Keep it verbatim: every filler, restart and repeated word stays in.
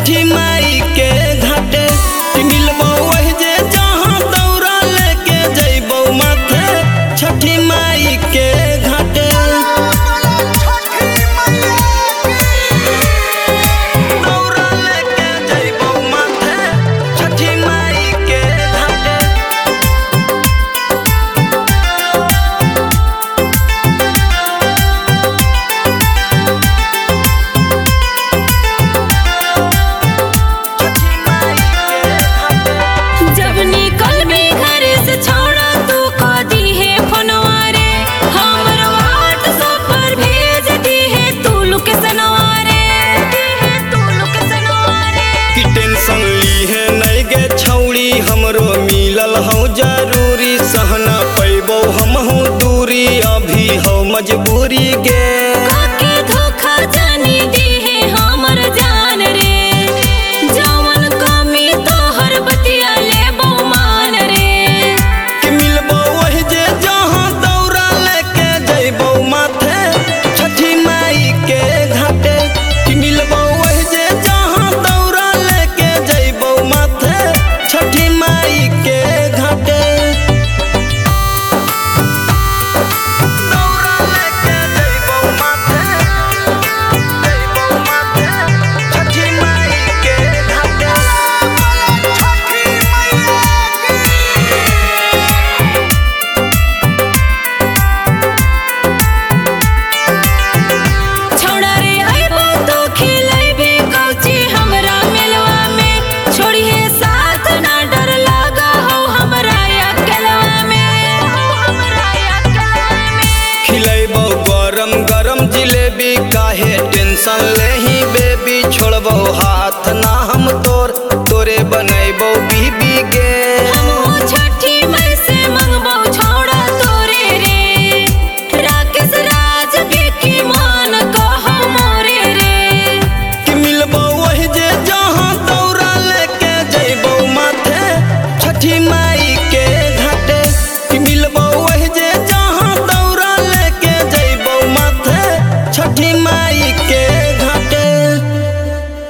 छठी माई के घाटे कि मिलबो वही जे जहाँ दौरा लेके जइबो माथे छठी माई के घाटे दौरा लेके जइबो माथे छठी माई के घाटे जब निकल भी घर से छोड़ा तू को दी है फोनवा रे हमर व्हाट्सएप पर भेज दी है तू लोकेशनवा रे दी है तू लोकेशनवा रे कि टेंशन ली है नहीं गे छौड़ी हमरो मिलल हो जरूरी सहना पैबो हम हो दूरी अभी हो मजबूरी गे काके धोखा जानी दी है हमर जान रे जवन कमी तोहर बतिया ले बहुमान रे कि मिलबो वही जे जहाँ दौरा लेके जइबो माथे छठी माई के घाटे कि मिलबो वही जे जहाँ दौरा लेके जइबो माथे छठी माई के घाटे दौरा लेके जइबो माथे जइबो माथे छठी माई के घाटे छोड़ा रे आइबो तो खिलाइबे कौची हमरा मेलवा में छोड़िए साथ ना डर लगा हो हमरा अकेलवा में हो हमरा अकेलवा में खिलैबो गरम गरम जिलेबी काहे टेंशन लेही बेबी छोड़बो हाथ ना हम तोर तोरे बनैबो बीबी गे हमहू छठी मई से मंगबो छोड़ा तोरे रे राकेश राज के मान कह मोरे रे कि मिलबो वही जे जहाँ दौरा लेके जइबो माथे छठी माई के घाटे कि मिलबो वही जे जहाँ दौरा लेके जइबो माथे छठी माई